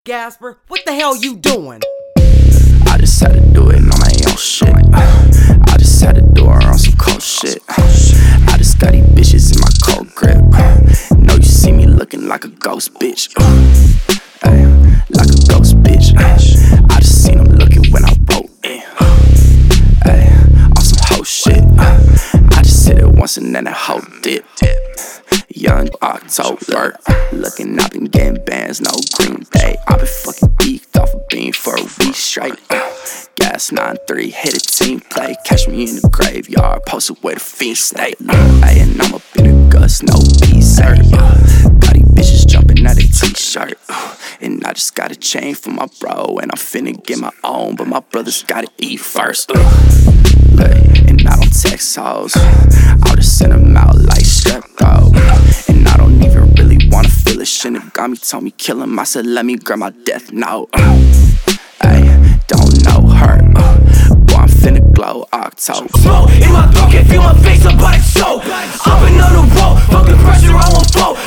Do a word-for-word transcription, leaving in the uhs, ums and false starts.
Gasper, what the hell you doing? I just had to do it on my own shit. I just had to do it on some cold shit. I just got these bitches in my cold grip. Know you see me looking like a ghost bitch. Ay, like a ghost bitch. I just seen them looking when I wrote it. Ay, on some hoe shit. I just said it once and then I hoe dip. Young October, looking up and getting bands, no Green Day. I been fucking geeked off a beam for a week straight. Uh, gas nine three, hit a team play. Catch me in the graveyard, posted where the fiends stay. Uh, and I'm up in the guts, no peace. Uh, got these bitches jumping out a t-shirt. Uh, and I just got a chain for my bro, and I'm finna get my own, but my brothers gotta eat first. Uh, look, and I don't text hoes, I'll just send them out like strep bro. And I don't even really wanna feel it. Shouldn't got me, told me kill him. I said let me grab my death note. uh, Ay, don't know her, uh, boy I'm finna glow October. Smoke in my throat, can't feel my face, I'm body soap. I've been on the road, fucking pressure, I won't flow.